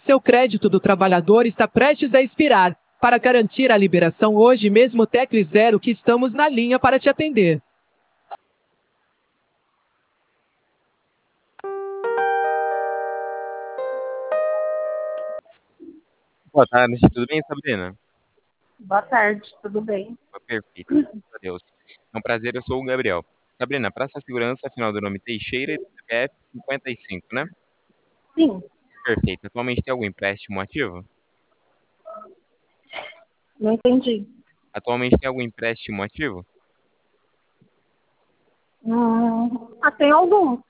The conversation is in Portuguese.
Seu crédito do trabalhador está prestes a expirar. Para garantir a liberação hoje mesmo, tecle 0 que estamos na linha para te atender. Boa tarde, tudo bem, Sabrina? Boa tarde, tudo bem? Perfeito, graças a Deus. É um prazer, eu sou o Gabriel. Sabrina, para essa segurança, final do nome Teixeira e do CPF 55, né? Sim, Perfeito. Atualmente tem algum empréstimo ativo? não entendi. Atualmente tem algum empréstimo ativo? Tem algum.